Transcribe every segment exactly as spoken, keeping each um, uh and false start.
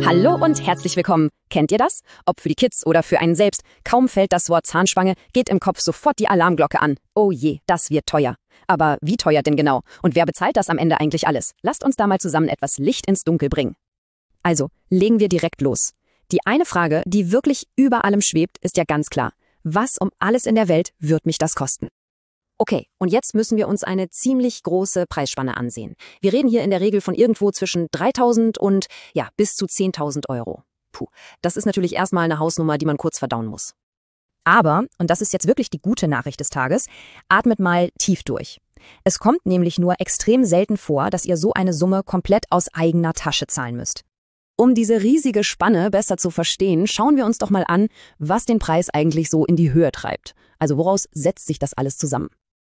Hallo und herzlich willkommen. Kennt ihr das? Ob für die Kids oder für einen selbst, kaum fällt das Wort Zahnspange, geht im Kopf sofort die Alarmglocke an. Oh je, das wird teuer. Aber wie teuer denn genau? Und wer bezahlt das am Ende eigentlich alles? Lasst uns da mal zusammen etwas Licht ins Dunkel bringen. Also, legen wir direkt los. Die eine Frage, die wirklich über allem schwebt, ist ja ganz klar. Was um alles in der Welt wird mich das kosten? Okay, und jetzt müssen wir uns eine ziemlich große Preisspanne ansehen. Wir reden hier in der Regel von irgendwo zwischen dreitausend und ja, bis zu zehntausend Euro. Puh, das ist natürlich erstmal eine Hausnummer, die man kurz verdauen muss. Aber, und das ist jetzt wirklich die gute Nachricht des Tages, atmet mal tief durch. Es kommt nämlich nur extrem selten vor, dass ihr so eine Summe komplett aus eigener Tasche zahlen müsst. Um diese riesige Spanne besser zu verstehen, schauen wir uns doch mal an, was den Preis eigentlich so in die Höhe treibt. Also woraus setzt sich das alles zusammen?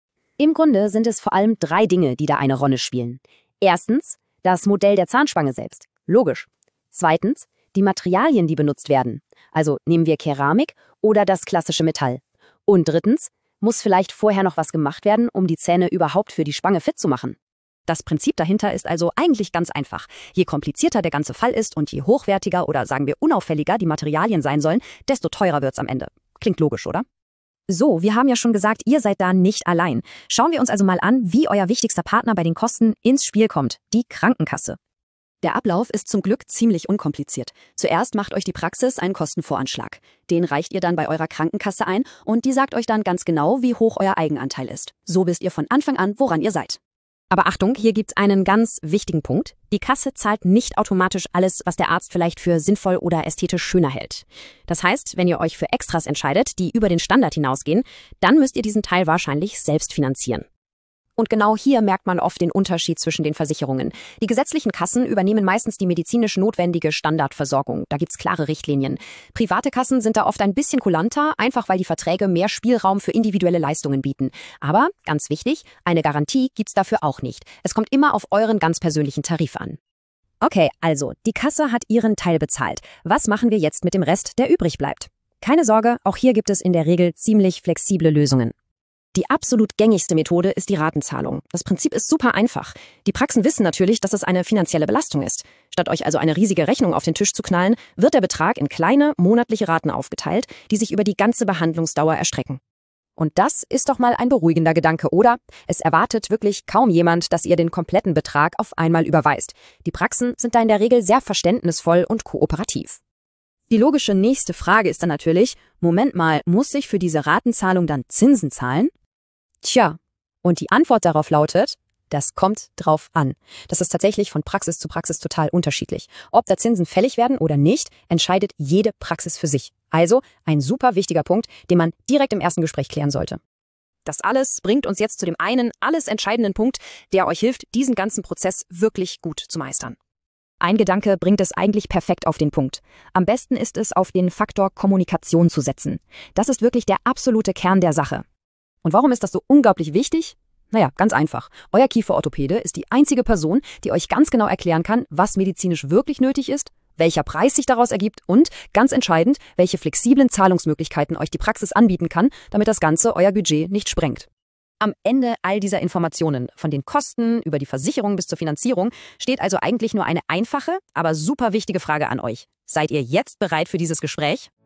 Im Grunde sind es vor allem drei Dinge, die da eine Rolle spielen. Erstens, das Modell der Zahnspange selbst. Logisch. Zweitens, die Materialien, die benutzt werden. Also nehmen wir Keramik oder das klassische Metall. Und drittens, muss vielleicht vorher noch was gemacht werden, um die Zähne überhaupt für die Spange fit zu machen. Das Prinzip dahinter ist also eigentlich ganz einfach. Je komplizierter der ganze Fall ist und je hochwertiger oder sagen wir unauffälliger die Materialien sein sollen, desto teurer wird's am Ende. Klingt logisch, oder? So, wir haben ja schon gesagt, ihr seid da nicht allein. Schauen wir uns also mal an, wie euer wichtigster Partner bei den Kosten ins Spiel kommt, die Krankenkasse. Der Ablauf ist zum Glück ziemlich unkompliziert. Zuerst macht euch die Praxis einen Kostenvoranschlag. Den reicht ihr dann bei eurer Krankenkasse ein und die sagt euch dann ganz genau, wie hoch euer Eigenanteil ist. So wisst ihr von Anfang an, woran ihr seid. Aber Achtung, hier gibt's einen ganz wichtigen Punkt. Die Kasse zahlt nicht automatisch alles, was der Arzt vielleicht für sinnvoll oder ästhetisch schöner hält. Das heißt, wenn ihr euch für Extras entscheidet, die über den Standard hinausgehen, dann müsst ihr diesen Teil wahrscheinlich selbst finanzieren. Und genau hier merkt man oft den Unterschied zwischen den Versicherungen. Die gesetzlichen Kassen übernehmen meistens die medizinisch notwendige Standardversorgung. Da gibt's klare Richtlinien. Private Kassen sind da oft ein bisschen kulanter, einfach weil die Verträge mehr Spielraum für individuelle Leistungen bieten. Aber, ganz wichtig, eine Garantie gibt's dafür auch nicht. Es kommt immer auf euren ganz persönlichen Tarif an. Okay, also, die Kasse hat ihren Teil bezahlt. Was machen wir jetzt mit dem Rest, der übrig bleibt? Keine Sorge, auch hier gibt es in der Regel ziemlich flexible Lösungen. Die absolut gängigste Methode ist die Ratenzahlung. Das Prinzip ist super einfach. Die Praxen wissen natürlich, dass es eine finanzielle Belastung ist. Statt euch also eine riesige Rechnung auf den Tisch zu knallen, wird der Betrag in kleine, monatliche Raten aufgeteilt, die sich über die ganze Behandlungsdauer erstrecken. Und das ist doch mal ein beruhigender Gedanke, oder? Es erwartet wirklich kaum jemand, dass ihr den kompletten Betrag auf einmal überweist. Die Praxen sind da in der Regel sehr verständnisvoll und kooperativ. Die logische nächste Frage ist dann natürlich, Moment mal, muss ich für diese Ratenzahlung dann Zinsen zahlen? Tja, und die Antwort darauf lautet, das kommt drauf an. Das ist tatsächlich von Praxis zu Praxis total unterschiedlich. Ob da Zinsen fällig werden oder nicht, entscheidet jede Praxis für sich. Also ein super wichtiger Punkt, den man direkt im ersten Gespräch klären sollte. Das alles bringt uns jetzt zu dem einen, alles entscheidenden Punkt, der euch hilft, diesen ganzen Prozess wirklich gut zu meistern. Ein Gedanke bringt es eigentlich perfekt auf den Punkt. Am besten ist es, auf den Faktor Kommunikation zu setzen. Das ist wirklich der absolute Kern der Sache. Und warum ist das so unglaublich wichtig? Naja, ganz einfach. Euer Kieferorthopäde ist die einzige Person, die euch ganz genau erklären kann, was medizinisch wirklich nötig ist, welcher Preis sich daraus ergibt und, ganz entscheidend, welche flexiblen Zahlungsmöglichkeiten euch die Praxis anbieten kann, damit das Ganze euer Budget nicht sprengt. Am Ende all dieser Informationen, von den Kosten über die Versicherung bis zur Finanzierung, steht also eigentlich nur eine einfache, aber super wichtige Frage an euch. Seid ihr jetzt bereit für dieses Gespräch?